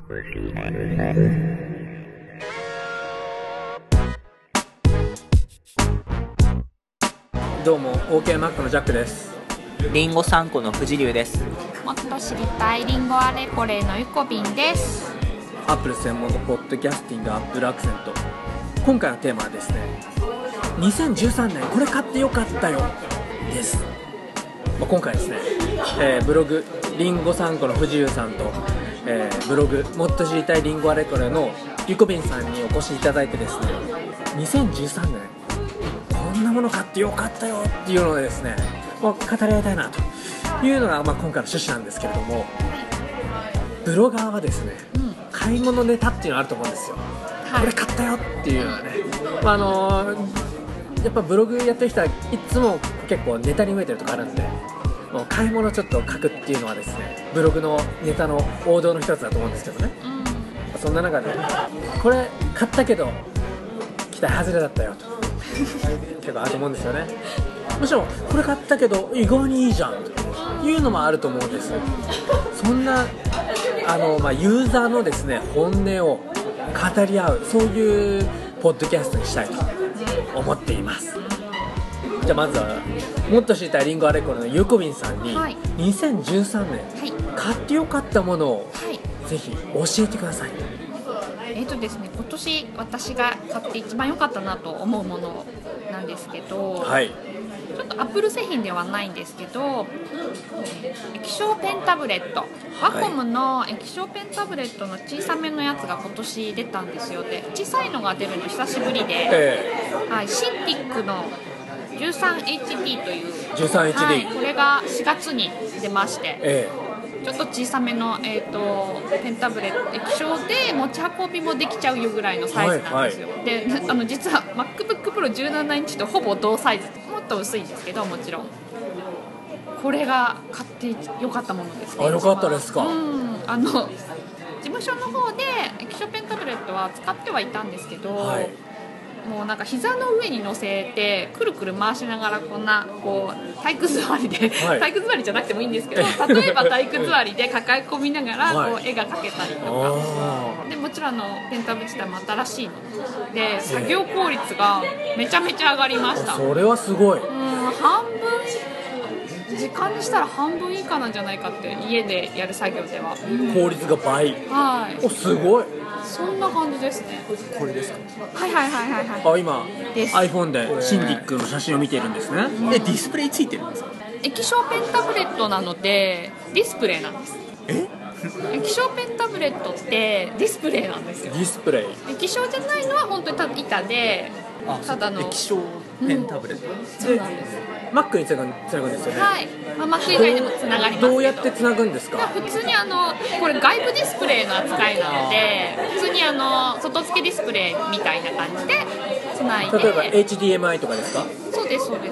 どうも OK マックのジャックです。 リンゴ3個の藤流です。 もっと知りたいリンゴあれこれのゆこびんです。 アップル専門のポッドキャスティングアップルアクセント。今回のテーマはですね、2013年これ買ってよかったよです。今回ですね、ブログリンゴ3個の藤流さんと、ブログもっと知りたいリンゴあれこれのゆこびんさんにお越しいただいてですね、2013年こんなもの買ってよかったよっていうのでですね、語り合いたいなというのが、今回の趣旨なんですけれども、ブロガーはですね、買い物ネタっていうのがあると思うんですよ、これ買ったよっていうのはね、やっぱブログやってる人はいつも結構ネタに向いてるとこあるんで、もう買い物ちょっと書くっていうのはですね、ブログのネタの王道の一つだと思うんですけどね、そんな中でこれ買ったけど期待外れだったよと結構あると思うんですよね。もちろんこれ買ったけど意外にいいじゃんというのもあると思うんです。そんなユーザーのですね本音を語り合う、そういうポッドキャストにしたいと思っています。じゃあまずはもっと知りたいリンゴあれこれのゆこびんさんに、2013年、買ってよかったものを、ぜひ教えてください。 ですね、今年私が買って一番良かったなと思うものなんですけど、ちょっとアップル製品ではないんですけど、液晶ペンタブレット、ワコムの液晶ペンタブレットの小さめのやつが今年出たんですよ。で、小さいのが出るの久しぶりで、シンティックの 13HD という 13HD、 これが4月に出まして、ちょっと小さめの、ペンタブレット、液晶で持ち運びもできちゃうよぐらいのサイズなんですよ。で、実は MacBook Pro 17インチとほぼ同サイズ、もっと薄いんですけど、もちろんこれが買ってよかったものですね。 よかったですか。 事務所の方で液晶ペンタブレットは使ってはいたんですけど、もうなんか膝の上に乗せてくるくる回しながらこう体育座りで、体育座りじゃなくてもいいんですけど、例えば体育座りで抱え込みながらこう絵が描けたりとか、でもちろんペンタブ自体も新しいので作業効率がめちゃめちゃ上がりました。 それはすごい。 半分時間にしたら半分以下なんじゃないかって、家でやる作業では効率が倍。すごい。 そんな感じですね。 これですか。今 iPhone でシンディックの写真を見ているんですね。 ディスプレイついてるんですか。 液晶ペンタブレットなのでディスプレイなんです。液晶ペンタブレットってディスプレイなんですよ。 ディスプレイ。 液晶じゃないのは本当にただ板で、ただの液晶ペンタブレット、 そうなんです。 Mac につなぐんですよね。 Mac 以外でもつながりますけど、 どうやってつなぐんですか。 普通にこれ外部ディスプレイの扱いなので、普通に外付けディスプレイみたいな感じでつないで、 例えば HDMI とかですか。 そうですそうです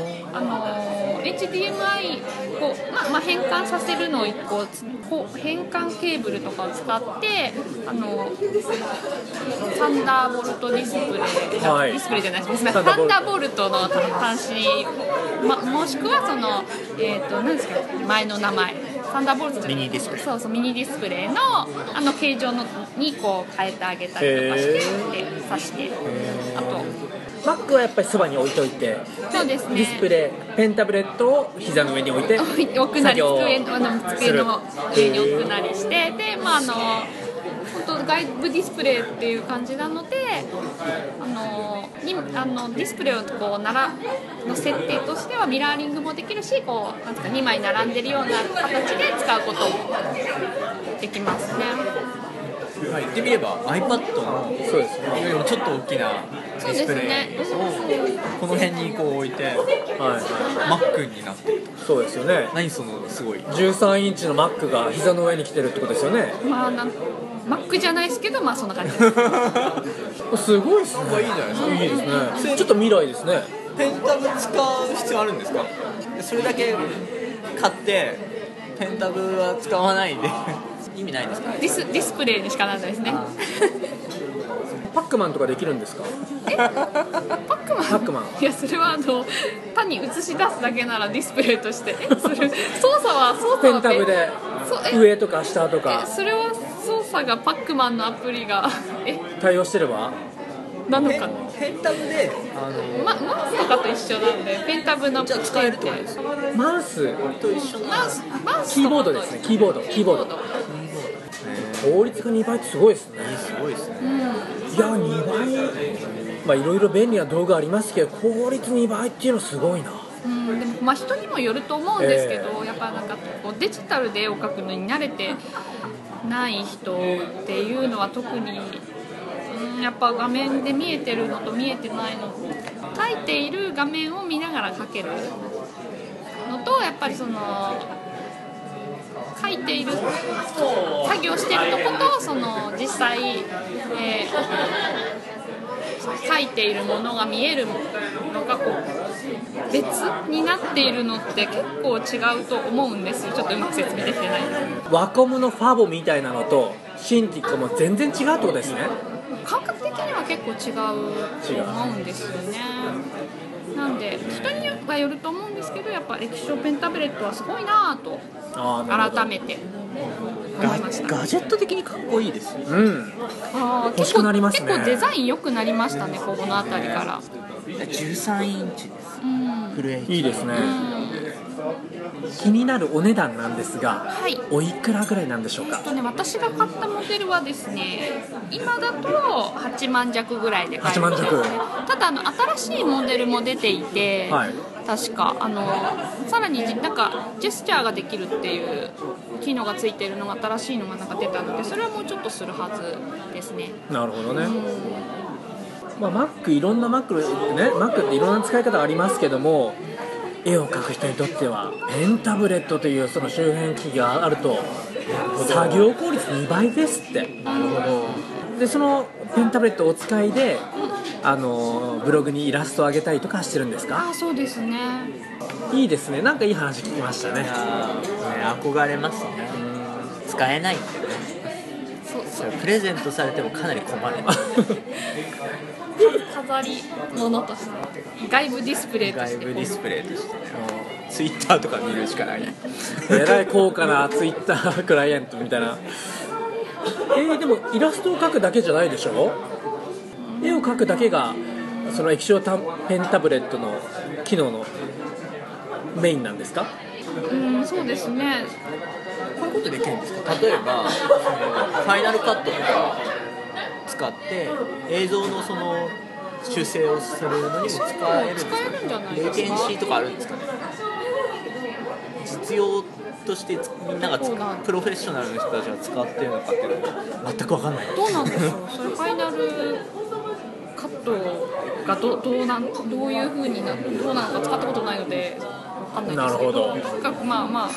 。HDMI を、変換させるのを変換ケーブルとかを使ってサンダーボルトディスプレイ、ディスプレイじゃないですね、サンダーボルトの端子、もしくは何ですか、前の名前サンダーボルトミニディスプレイ、 そうミニディスプレイの形状にこう変えてあげたりとかして挿して、あと Mac はやっぱりそばに置いといて、 そうですね、 ディスプレイペンタブレットを膝の上に置いて置くなり、机の上に置くなりして、で本当外部ディスプレイっていう感じなので、ディスプレイをの設定としてはミラーリングもできるし、なんですか、2枚並んでるような形で使うこともできますね。 言ってみれば iPad のよりもちょっと大きなディスプレイをこの辺にこう置いて、Mac になってる。 そうですよね。 何そのすごい 13インチの Mac が膝の上に来てるってことですよね。 Mac じゃないですけど、そんな感じですすごいですね。 いいじゃないですか。 いいですね。ちょっと未来ですね。 ペンタブ使う必要あるんですか。それだけ買ってペンタブは使わないで意味ないですか。 ディスプレイにしかならないですね。 パックマンとかできるんですか。 パックマンいや、それは単に映し出すだけならディスプレイとして操作はペンタブで上とか下とか、 それは操さがパックマンのアプリが対応してればなのかな。 ペンタブでマウスとかと一緒なんでペンタブのじゃあ使えるってことですか？ マウスと一緒なマウスキーボードですね。キーボード効率が2倍ってすごいですね。 すごいですね。 いや2倍いろいろ便利な道具ありますけど効率2倍っていうのすごいな。 でも人にもよると思うんですけど、やっぱなんかこうデジタルで絵を描くのに慣れてない人っていうのは特に、やっぱ画面で見えてるのと見えてないの、描いている画面を見ながら描けるのと、やっぱりその描いている作業してるとことその実際、描いているものが見えるのがこう別になっているのって結構違うと思うんですよ。ちょっとうまく説明できてない。 ワコムのファボみたいなのとシンティックも全然違うってことですね。 感覚的には結構違うと思うんですよね。なんで人にはよると思うんですけど、やっぱ液晶ペンタブレットはすごいなと改めて思いました。 ガジェット的にかっこいいですよ。 欲しくなりますね。 結構デザイン良くなりましたね、この辺りから。 13インチです。フル HD。 いいですね。気になるお値段なんですが、おいくらぐらいなんでしょうか？ 私が買ったモデルはですね、今だと8万弱ぐらいで買えるんですね。ただ新しいモデルも出ていて、確かさらになんかジェスチャーができるっていう機能がついているのが新しいのがなんか出たので、それはもうちょっとするはずですね。 なるほどね。Mac いろんな Mac っていろんな使い方がありますけども、絵を描く人にとってはペンタブレットというその周辺機器があると作業効率2倍ですって。なるほど。でそのペンタブレットをお使いでブログにイラストを上げたりとかしてるんですか？ そうですね。 いいですね。なんかいい話聞きましたね。 憧れますね。使えないんでね。プレゼントされてもかなり困る。 飾り物として外部ディスプレイとしてね。ツイッターとか見るしかない。 えらい高価なツイッタークライアントみたいな。でもイラストを描くだけじゃないでしょ？絵を描くだけがその液晶ペンタブレットの機能のメインなんですか？ そうですね。 こういうことできるんですか？例えばファイナルカットとか使って映像のその修正をするのにも使えるんですか？レイテンシーとかあるんですかね？実用としてみんながプロフェッショナルの人たちが使ってるのかっていうのは全く分かんない。 どうなんでしょう。それファイナルカットがどういう風にどうなのか使ったことないので分かんないですけど、とにかく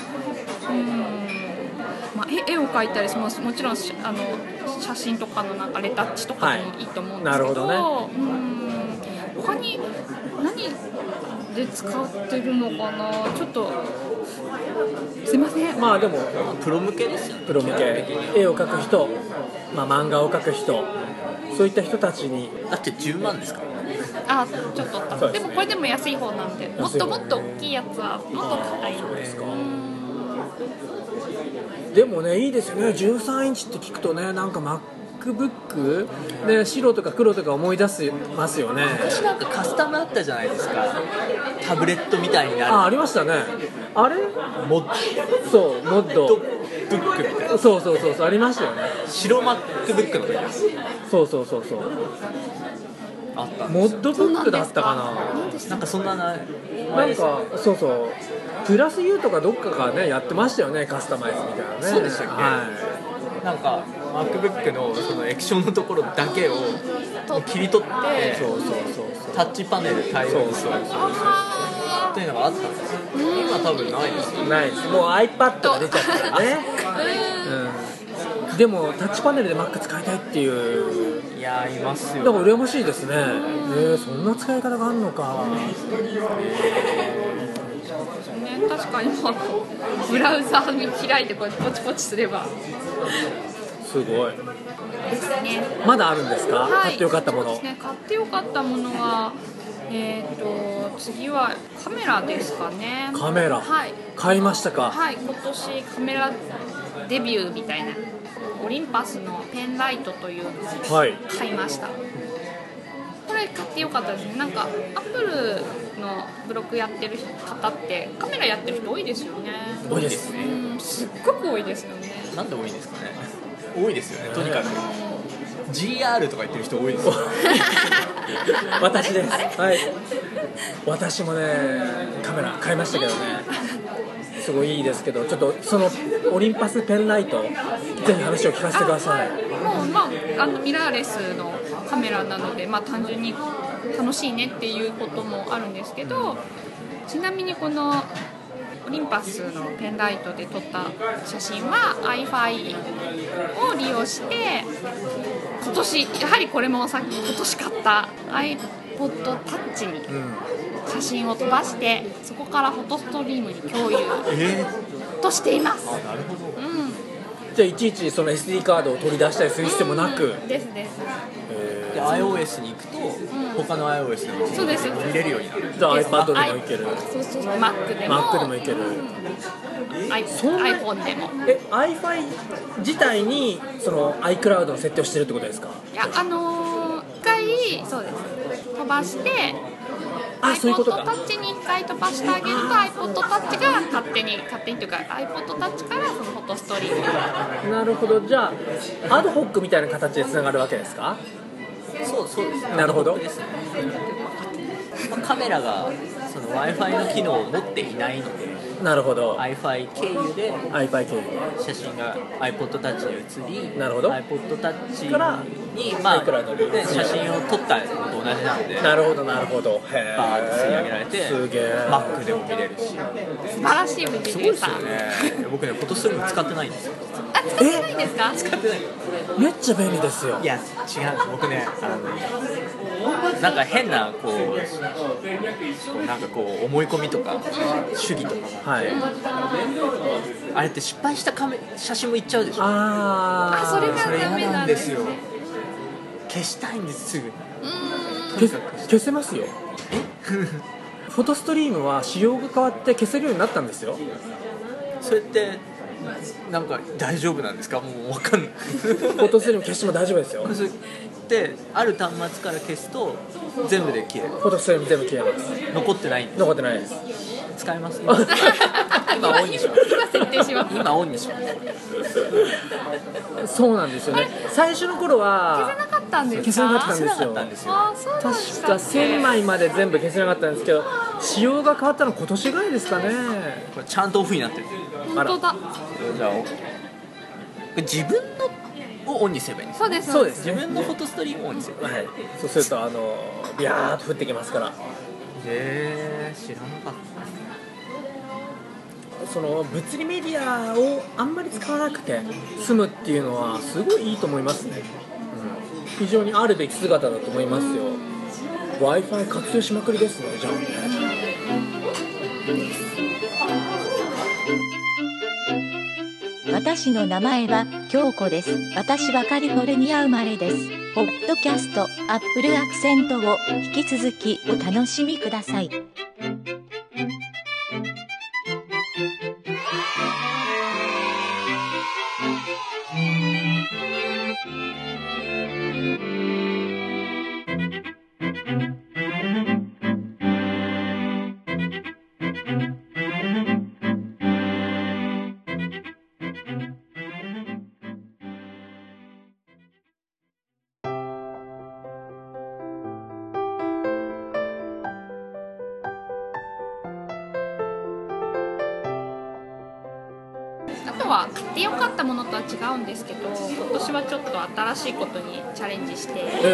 絵を描いたりもちろん写真とかのなんかレタッチとかでもいいと思うんですけど、他に何で使ってるのかな、ちょっとすいません。 でもプロ向けですよね。 プロ向け、絵を描く人、漫画を描く人、そういった人たちに。 だって10万ですからね。 ちょっとでもこれでも安い方なんで、もっと大きいやつはもっと高い。そうですか。 でもね、いいですよね。13インチって聞くとね、なんかMacBook で白とか黒とか思い出しますよね。 昔なんかカスタムあったじゃないですか。タブレットみたいになる。 ありましたね。あれモッドブックみたいな。 そうありましたよね。 白 MacBook の時です。 そうあったモッドブックだったかな。 なんかそんななんかプラス U とかどっかがねやってましたよね、カスタマイズみたいなね。 そうでしたっけ？なんか MacBook のその液晶のところだけを切り取ってタッチパネル対応するっていうのがあったんですよ。今多分ないですよ。 ないです。もう iPad が出ちゃったからね。でもタッチパネルで Mac 使いたいっていう。 いやいますよ。 だから羨ましいですね。そんな使い方があるのか。 確かにブラウザーに開いてこうポチポチすればすごいですね。 まだあるんですか？買ってよかったもの。 そうですね、買ってよかったものは次はカメラですかね。 カメラ、買いましたか？ 今年カメラデビューみたいなオリンパスのペンライトというのをはい買いました。これ買ってよかったですね。なんかアップルのブログやってる方ってカメラやってる人多いですよね。 多いですね。 すっごく多いですよね。 なんで多いんですかね。多いですよね、とにかく GR とか言ってる人多いですよ私です。はい。私もねカメラ買いましたけどね、すごいいいですけど、ちょっとそのオリンパスペンライトぜひ話を聞かせてください。 もうミラーレスのカメラなので、単純に楽しいねっていうこともあるんですけど、ちなみにこのオリンパスのペンライトで撮った写真は iFi を利用して、今年やはりこれも今年買った iPod Touch に写真を飛ばして、そこからフォトストリームに共有としています。 なるほど。 じゃあいちいちその SD カードを取り出したりする必要もなく、 ですで iOS に行くと、他の iOS でもそうです見れるようになる。 じゃあ iPad でもいける、 そうそう、Mac でも Mac でもいける、 iPhone でも。 iFi 自体にその iCloud の設定をしてるってことですか？ いや、一回そうです飛ばして、 そういうこと iPod か。 Touch に1回飛ばしてあげると iPod Touch が勝手にというか iPod Touch からそのフォトストリーム。 なるほど。じゃあアドホックみたいな形でつながるわけですか？ そうですね。 なるほど。 ですね。カメラがその Wi-Fi の機能を持っていないので、 なるほど。 iFi 経由で iPi 経由写真が iPod Touch に移り、 なるほど iPod Touch からに iCloud にで写真を撮ったのと同じなんで、 なるほどなるほど。へバーッと吸い上げられて、 すげえ Mac でも見れるし、 素晴らしい藤すごいですよ井さん。 ね。僕ね、フォトストリーム使ってないんですよ。 使ってないんですか？ 使ってない。 めっちゃ便利ですよ。 いや違うんです。僕ね、なんか変ななんか思い込みとか主義とかが、 はい。 あれって失敗した写真もいっちゃうでしょ。 それがそれダメ嫌ななんんですすよ。 でよ。消したいんですすぐ。 消せますよ。フォトストリームは仕様が変わって消せるようになったんですよ。 それってなんか大丈夫なんですか？もう分かんない。 フォトストリーム消しても大丈夫ですよ。 それである端末から消すと全部で消える。 フォトストリーム全部消えます。 残ってないんです。 残ってないです。 使います今オンにします。 今設定します。 今オンにします。 そうなんですよね。最初の頃は消せなかったんですか？ 消せなかったんですよ。 消せなかったんですよ。 そうなんです確か1000枚まで全部消せなかったんですけど、仕様が変わったの今年ぐらいですかね。 これちゃんとオフになってる。 本当だ。 じゃあ自分のをオンにすればいいんです。 そうですそうです自分のフォトストリームをオンにすればいい。 はい。そうするとビャーっと降ってきますから。 へー、知らなかった。 その物理メディアをあんまり使わなくて済むっていうのはすごいいいと思いますね。非常にあるべき姿だと思いますよ。Wi-Fi 活用しまくりですね。じゃあ私の名前は京子です。私はカリフォルニア生まれです。ポッドキャスト、アップルアクセントを引き続きお楽しみください。 あとは買ってよかったものとは違うんですけど、今年はちょっと新しいことにチャレンジして、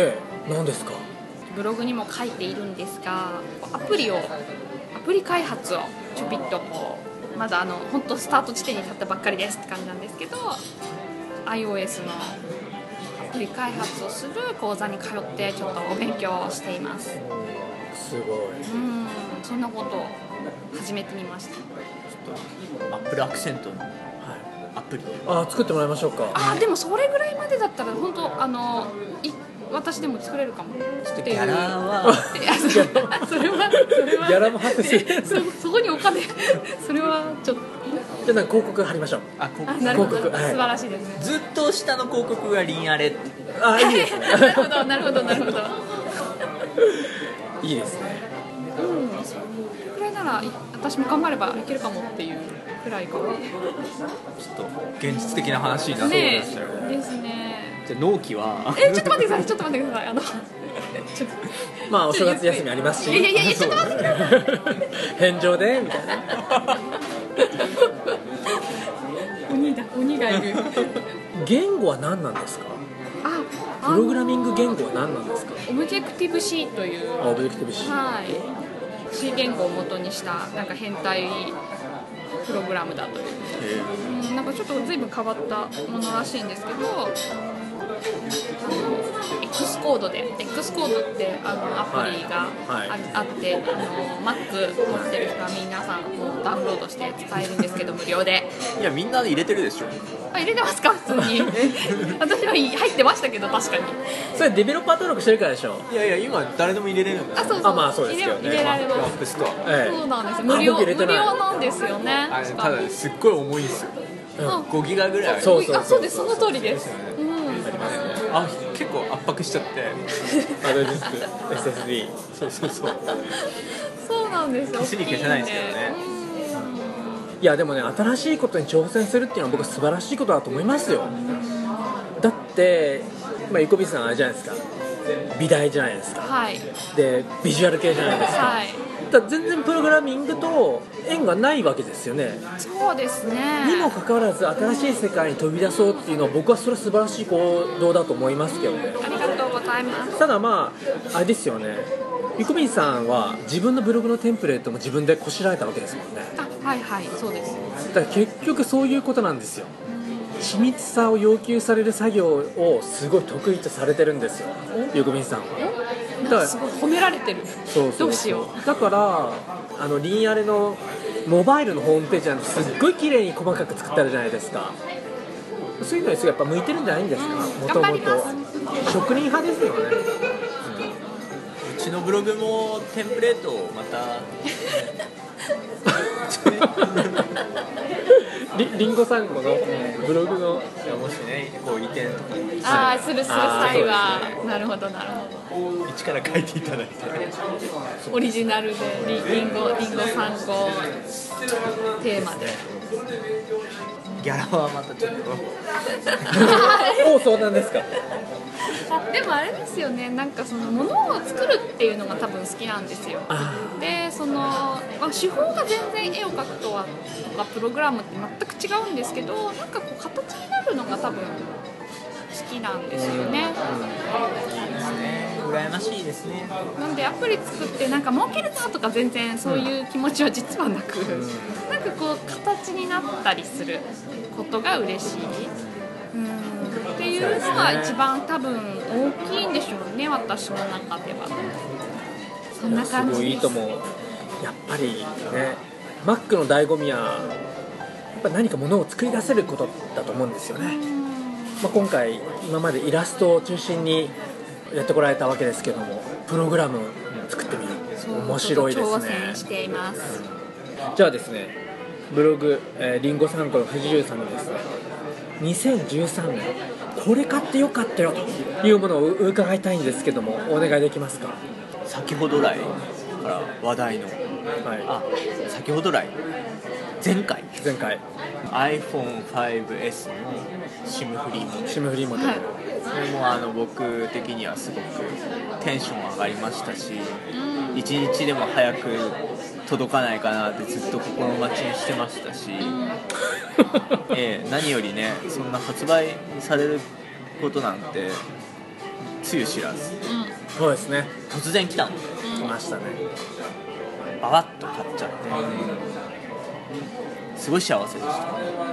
何ですか？ ブログにも書いているんですが、アプリ開発をちょびっとまだ本当スタート地点に立ったばっかりですって感じなんですけど、 iOS のアプリ開発をする講座に通ってちょっとお勉強しています。 すごい。 そんなことを始めてみました。 アップルアクセントのアプリ、 作ってもらいましょうか。 でもそれぐらいまでだったら本当私でも作れるかもっていう。 ギャラはそれはギャラも発生する。 そこにお金それはちょっとじゃあなんか広告貼りましょう。 あ、広告あなるほど、 広告はい素晴らしいですね。 ずっと下の広告がリンアレ。 あ、いいですねなるほどなるほどなるほど。 いいですね。 これなら私も頑張ればいけるかもっていうくらいかな。 ちょっと現実的な話になってねましたよね。 ですね。 じゃあ納期はちょっと待ってくださいちょっと待ってくださいちょっとまあお正月休みありますし、 いやちょっと待ってください返上でみたいな。 鬼がいる。 言語は何なんですか？ あ、 プログラミング言語は何なんですか？ オブジェクティブ C というオブジェクティブ C。 はい C 言語を元にしたなんか変態プログラムだという、なんかちょっと随分変わったものらしいんですけど、X コードってアプリがはいはいあって、Mac 持ってる人は皆さんもうダウンロードして使えるんですけど無料で。 いやみんな入れてるでしょ。 あ、入れてますか普通に私は入ってましたけど確かに。 それデベロッパー登録してるからでしょ。 いやいや今誰でも入れれるんだよ。 そうあまあそうですけどね入れられアます。 ップストア。 えそうなんですよ。 僕無料入れてないなんですよね。 あれただすっごい重いんですよ。5ギガぐらいある。 そうそうそうあ、そうです、その通りです。 あ、結構圧迫しちゃって。 ハードディスク SSD。 そうそうそう。 そうなんですよ。 消すに消せないんですけどね。 いやでもね、新しいことに挑戦するっていうのは僕は素晴らしいことだと思いますよ。だって、ゆこびさんあれじゃないですか、美大じゃないですか。 はいでビジュアル系じゃないですか。 はい。 だから全然プログラミングと縁がないわけですよね。 そうですね。 にもかかわらず新しい世界に飛び出そうっていうのは僕はそれは素晴らしい行動だと思いますけどね。 ありがとうございます。 ただまああれですよね、ゆこびんさんは自分のブログのテンプレートも自分でこしらえたわけですもんね。 あ、はいはい、そうです。 だから結局そういうことなんですよ。緻密さを要求される作業をすごい得意とされてるんですよ、ゆこびんさんは。 なんかすごい褒められてる。 そうどうしよだからリンアレのモバイルのホームページなんてすっごい綺麗に細かく作ってあるじゃないですか。そういうのにやっぱ向いてるんじゃないんですか、もとも頑張りまと職人派ですよね。 うちのブログもテンプレートをまたリンゴさんごのブログのいやもしねこう移転とかああ、する際は、なるほどなるほ一から書いていただいてど。オリジナルでリンゴ参考テーマで。 ギャラはまたちょっとお相談ですか。 あ、でもあれですよね、なんかその物を作るっていうのが多分好きなんですよ。でその、手法が全然絵を描くとかプログラムって全く違うんですけど、なんかこう形になるのが多分好きなんですよね。 いいですね、羨ましいですね。 なんでアプリ作ってなんか儲けるぞとか全然そういう気持ちは実はなく、なんかこう形になったりすることが嬉しい。っていうのが一番多分大きいんでしょうね、私の中では。そんな感じです。 すごいいいと思う。やっぱりね、Mac の醍醐味はやっぱ何かものを作り出せることだと思うんですよね。今回今までイラストを中心にやってこられたわけですけども、プログラム作ってみる、面白いです挑ね。 戦しています。 じゃあですね、ブログ、リンゴ参考の藤十さんのですね、2013年これ買ってよかったよというものを伺いたいんですけども、お願いできますか。 先ほど来から話題の、先ほど来前回 iPhone5S の SIM フリーモデル、 SIM フリーモデル、 はい、 これも僕的にはすごくテンション上がりましたし、一日でも早く届かないかなってずっと心待ちにしてましたし、何よりね、そんな発売されることなんてつゆ知らず、 そうですね、 突然来たの、 来ましたね。 ババッと買っちゃって、すごい幸せでした。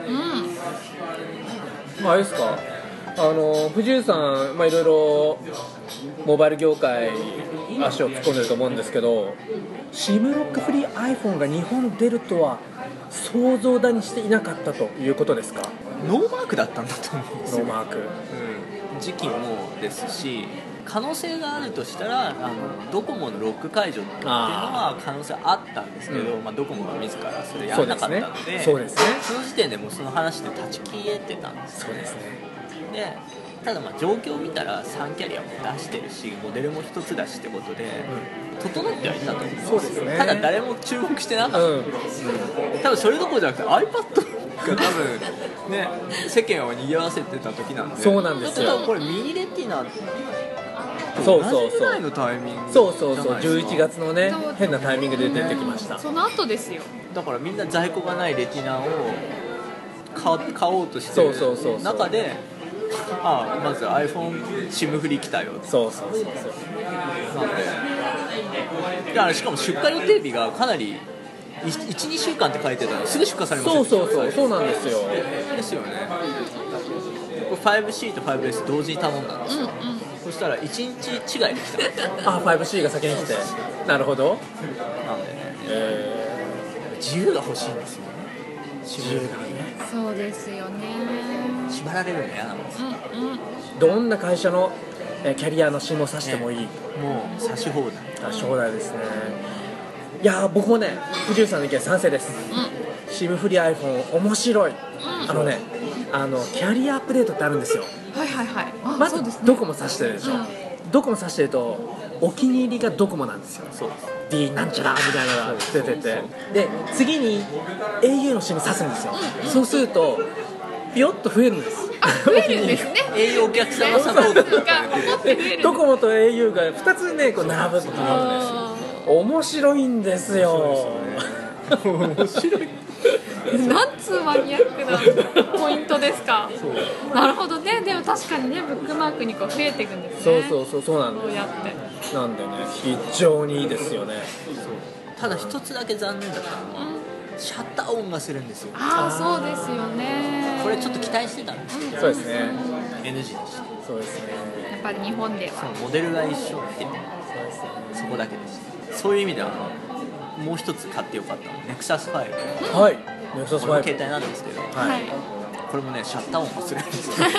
あれですか、藤井さん、いろいろモバイル業界足を突っ込んでると思うんですけど、SIMロックフリー iPhone が日本出るとは想像だにしていなかったということですか。 ノーマークだったんだと思うんですよ。 ノーマーク、 時期もですし、 可能性があるとしたらドコモのロック解除っていうのは可能性あったんですけど、ドコモが自らそれやらなかったので、 そうですね。 その時点でもうその話で断ち切れてたんですよ。 そうですね。 でただ状況を見たら3キャリアも出してるしモデルも1つだしってことで、整ってはいたと思うんですよ。 そうですね。 ただ誰も注目してなかった、多分それどころじゃなくて iPad が多分ね世間を賑わせてた時なんで。 そうなんですよ。 これミニレティナそう同じぐらいのタイミングそう11月のね変なタイミングで出てきました。 その後ですよ。 だからみんな在庫がないレティナを買おうとしてる中でまず iPhone シムフリ来たよ。 そうだからしかも出荷予定日がかなり 1,2 週間って書いてたらすぐ出荷されますよ。 そうなんですよ。 ですよね。5C と 5S 同時に頼んだんですよ、そしたら1日違いで来た。 5C が先に来て。なるほど。 なんでね、自由が欲しいんですよね。自由がね。 そうですよね。 縛られるの嫌なんです。 どんな会社のキャリアの SIM を挿してもいい、 もう差し放題。 差し放題ですね。いや僕もね藤井さんの意見賛成です。SIM フリー iPhone 面白い。キャリアアップデートってあるんですよ。まずドコモ挿してるでしょ。ドコモ挿してるとお気に入りがドコモなんですよ。 そうです。 D なんちゃらみたいなのが出てて、で次に au の SIM 挿すんですよ。そうするとピヨッと増えるんです。 増えるんですね。 au お客様サポートとかドコモと au が2つねこう並ぶっていうのです面白いんですよ。 面白い。 なんつうマニアックなポイントですか。なるほどね。でも確かにねブックマークにこう増えていくんですね。 そうなんです。 こうやってなんでね非常にいいですよね。 ただ一つだけ残念だったのは、シャッター音がするんですよ。 そうですよね。 これちょっと期待してたんですけど、 そうですね。 NG でした。 そうですね。 やっぱり日本ではモデルが一緒ってそこだけでした。そういう意味ではもう一つ買ってよかったのネクサス5。 はい。ネクサス5。 この携帯なんですけど、これもねシャッター音がするんですよ。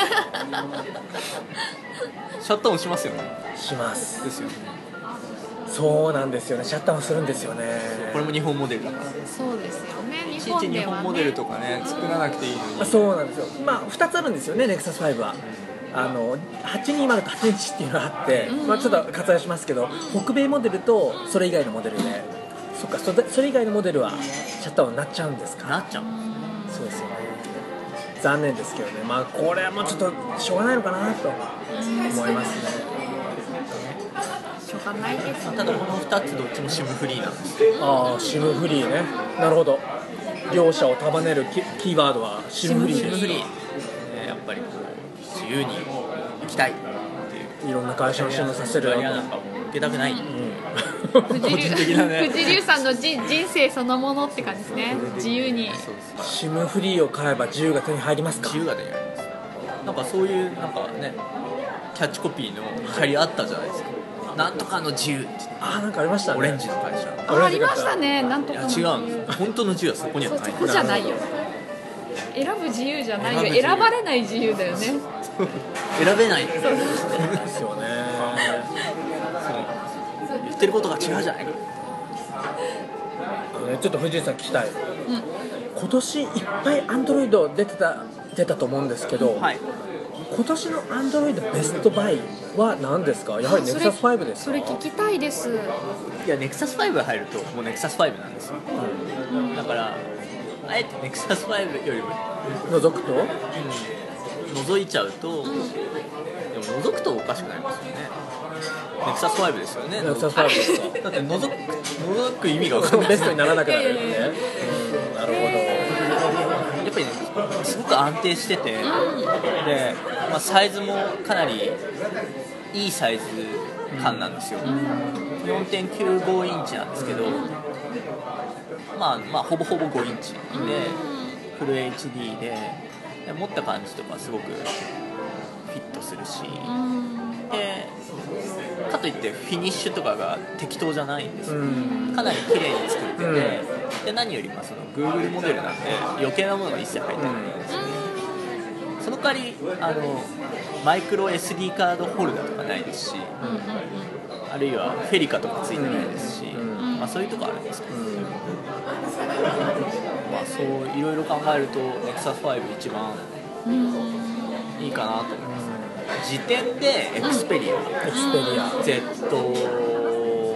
シャッター音しますよね。 しますですよね。 そうなんですよね。シャッター音するんですよね。 これも日本モデルだから。 そうですよね。 いちいち日本モデルとかね作らなくていいのに。 そうなんですよ。2つあるんですよねネクサス5は。820と821っていうのがあって、ちょっと割愛しますけど北米モデルとそれ以外のモデルで、それ以外のモデルはシャッター音になっちゃうんですか。 なっちゃう。 そうですよね。残念ですけどね。これはもうちょっとしょうがないのかなと思いますね。 しょうがないです。 ただこの2つどっちも SIM フリーなんですよ。 SIM フリーね。なるほど。両者を束ねるキーワードは SIM フリーです。 やっぱりこう自由に行きたいっていう。 いろんな会社の SIM させるよ。 なんか受けたくない。 藤流さんの人生そのものって感じですね。自由に SIM フリーを買えば自由が手に入りますか。 自由が手に入ります。なんかそういうなんかねキャッチコピーのキャリアあったじゃないですか。なんとかの自由って。 なんかありましたね。 オレンジの会社。 ありましたね。なんとかの自由。 違うんです。本当の自由はそこにはない。 そこじゃないよ。選ぶ自由じゃないよ。選ばれない自由だよね。 選べない。 そうですよね。 言ってることが違うじゃないか。 ちょっと藤井さん聞きたい。今年いっぱい Android 出たと思うんですけど、今年の Android ベストバイは何ですか。やはり Nexus 5ですか。 それ聞きたいです。 いや Nexus 5が入るともう Nexus 5なんですよ。だからあえて Nexus 5よりも覗くと、 覗いちゃうと、でも覗くとおかしくなりますよね。Nexus 5ですよね。 Nexus 5ですか。 だって覗く意味が分かんない。 ベストにならなくなるんでね。なるほど。 やっぱりねすごく安定してて、で、サイズもかなりいいサイズ感なんですよ。4.95 インチなんですけど、ほぼほぼ5インチでフル HD で持った感じとかすごくフィットするし、でかといってフィニッシュとかが適当じゃないんですよ。かなり綺麗に作ってて、で何よりその Google モデルなんで余計なものが一切入ってないんですよ。その代かりマイクロ SD カードホルダーとかないですし、あるいはフェリカとかついてないですし、まあ、そういうとこあるんですけど、まあ、そういろいろ考えると NEXUS5 一番いいかなと思います。時点でエクスペリア Z1、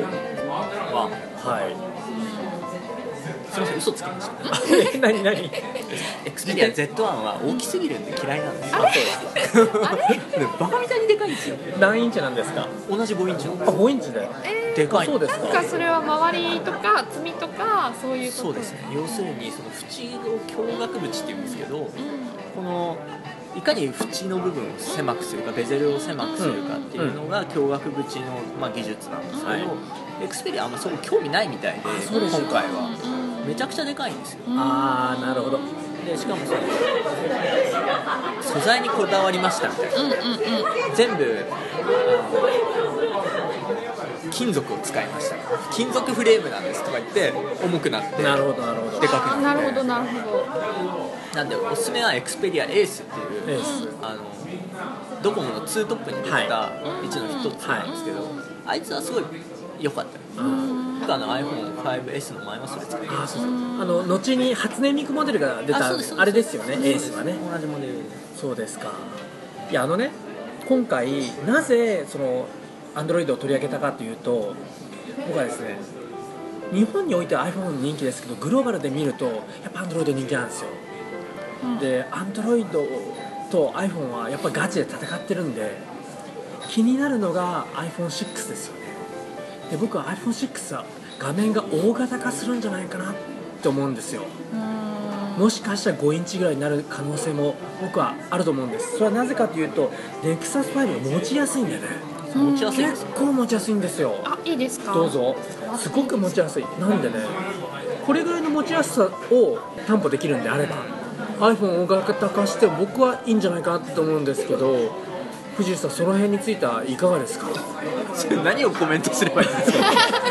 はいすみません、嘘つきましたね。 何エクスペリア Z1 は大きすぎるんで嫌いなんですよ。バカみたいにでかいんですよ。 何インチなんですか？ 同じ5インチなんであ、5インチででかい。 そうですか。 なんかそれは周りとか積みとかそういうこと。 そうですね。要するにその縁を胸郭縁っていうんですけど、このいかに縁の部分を狭くするか、ベゼルを狭くするかっていうのが胸郭縁の、まあ、技術なんですけど、エクスペリアあんまそう興味ないみたいで、今回はめちゃくちゃでかいんですよ。 ああ、なるほど。 でしかもその素材にこだわりましたみたいな、全部金属を使いました、金属フレームなんですとか言って重くなって、 なるほどなるほど、 でかくなって、 なるほどなるほど。 なんでおすすめはエクスペリアエースっていうドコモのツートップに出た位置の一つなんですけど、あいつはすごい良かったです。僕iPhone5S の前はそれ使ってます。 後に初音ミクモデルが出たあれですよね、エースはね。 同じモデル。 そうですか。いや今回なぜその Android を取り上げたかというと、僕はですね、日本においては iPhone 人気ですけど、グローバルで見るとやっぱ Android 人気なんですよ。で Android と iPhone はやっぱガチで戦ってるんで、気になるのが iPhone6 ですよね。で僕は iPhone6 は画面が大型化するんじゃないかなって思うんですよ。もしかしたら5インチぐらいになる可能性も僕はあると思うんです。それはなぜかというと NEXUS5 が持ちやすいんでね。 持ちやすいです。 結構持ちやすいんですよ。 あ、いいですか。 どうぞ。すごく持ちやすい。なんでね、これぐらいの持ちやすさを担保できるんであれば iPhone を大型化して僕はいいんじゃないかなと思うんですけど、藤井さんその辺についてはいかがですか？ 何をコメントすればいいんですか？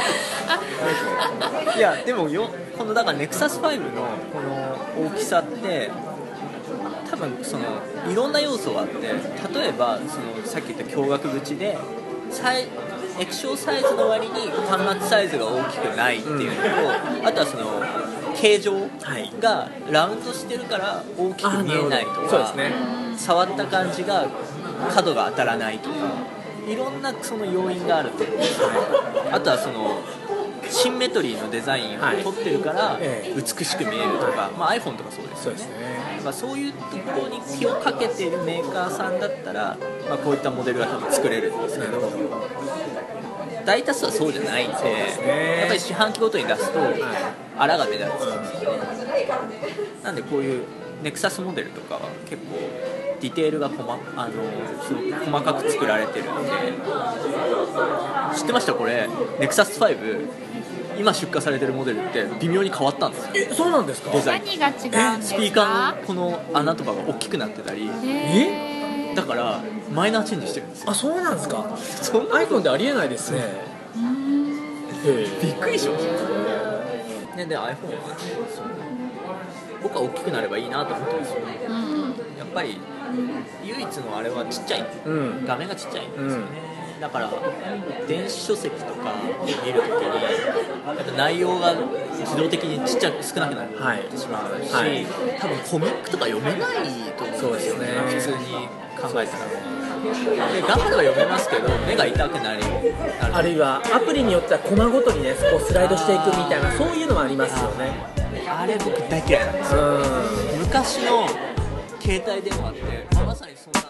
いやでもこのだから NEXUS5 のこの大きさって多分そのいろんな要素があって、例えばそのさっき言った胸郭縁で液晶サイズの割に端末サイズが大きくないっていうのと、あとはその形状がラウンドしてるから大きく見えないとか、 そうですね、 触った感じが角が当たらないとか、いろんなその要因があると思うんです、あとはそのシンメトリーのデザインを取ってるから美しく見えるとか、まあ、iPhone とかそうですよね。まあ、そういうところに気をかけているメーカーさんだったら、まあ、こういったモデルが多分作れるんですけど、大多数はそうじゃないんで、やっぱり四半期ごとに出すとあらが目立つんですよね。なんでこういうネクサスモデルとかは結構ディテールがすごく細かく作られてるんで。知ってました？これネクサス5今出荷されてるモデルって微妙に変わったんですよ。 そうなんですか？ 何が違うんですか？ スピーカーのこの穴とかが大きくなってたり、だからマイナーチェンジしてるんですよ。 あ、そうなんですか？ そんな iPhone でありえないですね。 びっくりしましたね。で iPhone は僕は大きくなればいいなと思ってるんですよ、やっぱり唯一のあれはちっちゃい、画面がちっちゃいんですよね、だから電子書籍とか見るときにやっぱ内容が自動的にちっちゃく少なくなってしまうし、多分コミックとか読めないと思うんですよね、普通に考えたら。で頑張れば読めますけど目が痛くなる、 あるいはアプリによってはコマごとにねこうスライドしていくみたいな、そういうのもありますよね。 あれ僕大嫌いなんですよ。昔の携帯電話ってまさにそんな